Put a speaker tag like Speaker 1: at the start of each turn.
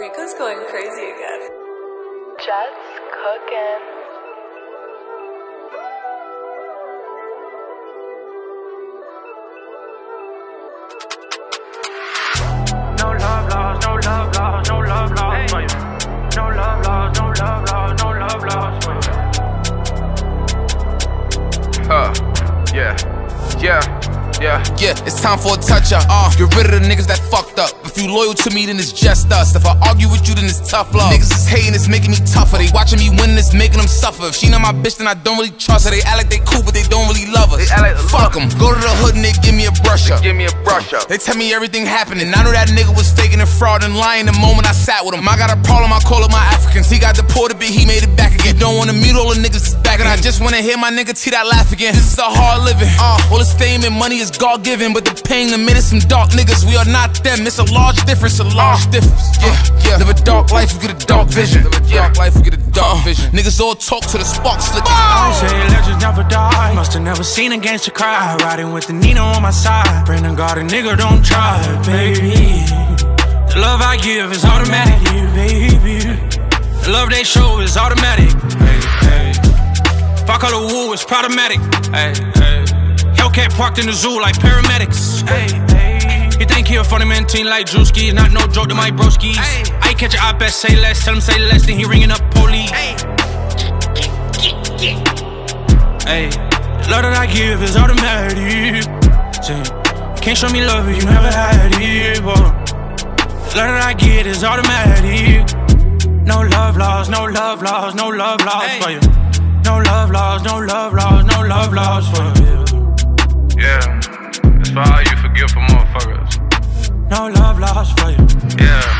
Speaker 1: Rico's going crazy again.
Speaker 2: Just cooking.
Speaker 3: No love lost, no love lost, no love lost for you. No love lost, no love lost, no love lost for you.
Speaker 4: Yeah, it's time for a touch-up. Get rid of the niggas that fucked up. If you loyal to me, then it's just us. If I argue with you, then it's tough love. Niggas is hating, it's making me tougher. They watching me win, it's making them suffer. If she not my bitch, then I don't really trust her. They act like they cool, but they don't really love us. Fuck them. Go to the hood and they give me a brush up. They tell me everything happening. I know that nigga was faking and fraud and lying the moment I sat with him. I got a problem, I call it my Africans. He got deported, but he made it back again. Don't wanna mute all the niggas that's back, and I just wanna hear my nigga T that laugh again. This is a hard living. All this fame and money is God-given, but the pain to minute some dark niggas. We are not them. It's a large difference, Yeah. Live a dark life, you get a dark vision. Niggas all talk to the spark slick.
Speaker 3: I say legends never die. Must've never seen a gangster cry. Riding with the Nina on my side. Praying to God a nigga don't try, baby. The love I give is automatic, baby. The love they show is automatic. Hey. If I call a woo, it's problematic. Hey. Hellcat parked in the zoo like paramedics. You think he a funny man, teen like Drewski? Not no joke to my broskies. I catch your op, say less, tell him say less, then he ringing up police. Love that I give is automatic. Can't show me love if you never had it, boy. Love that I get is automatic. No love lost, no love lost, no love lost for you. No love lost, no love lost, no love lost for you.
Speaker 5: Yeah, it's for all you forgive for motherfuckers.
Speaker 3: No love lost for you.
Speaker 5: Yeah.